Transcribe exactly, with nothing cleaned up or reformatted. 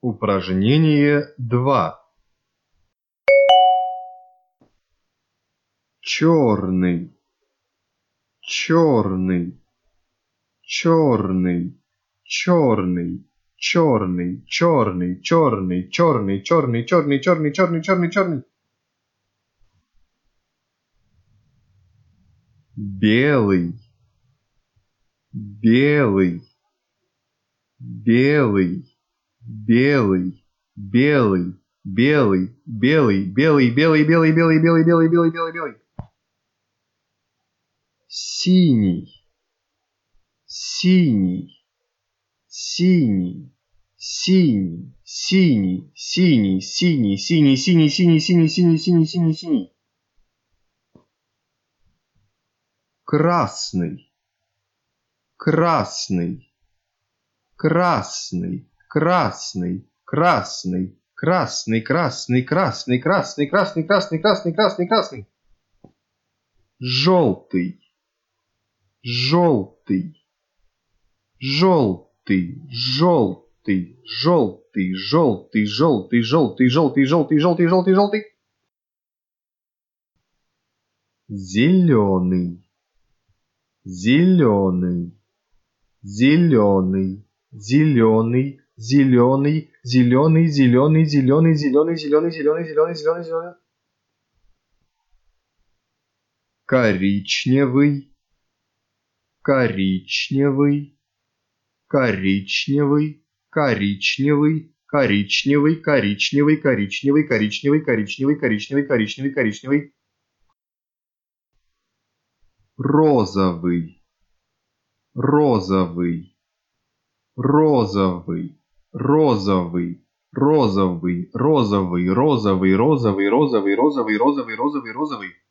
Упражнение два. Черный, черный, черный, черный, черный, черный, черный, черный, черный, черный, черный, черный, черный, черный. Белый, белый, белый, белый, белый, белый, белый, белый, белый, белый, белый, белый, белый, белый, белый, белый. Синий, синий, синий, синий, синий, синий, синий, синий, синий, синий, синий, синий, синий, синий, синий. Красный, красный, красный, красный, красный, красный, красный, красный, красный, красный, красный, красный, красный, красный. Желтый, желтый, желтый, желтый, желтый, желтый, желтый, желтый, желтый, желтый, желтый, желтый, желтый. Зеленый, зеленый, зеленый, зеленый, зеленый, зеленый, зеленый, зеленый, зеленый, зеленый, зеленый, зеленый, зеленый, зеленый. Коричневый, коричневый, коричневый, коричневый, коричневый, коричневый, коричневый, коричневый, коричневый, коричневый, коричневый, коричневый. Розовый, розовый, розовый, розовый, розовый, розовый, розовый, розовый, розовый, розовый, розовый, розовый, розовый.